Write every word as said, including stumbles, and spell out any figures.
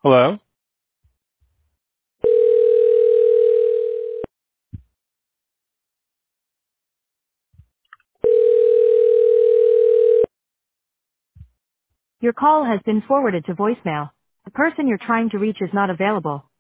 Hello? Your call has been forwarded to voicemail. The person you're trying to reach is not available.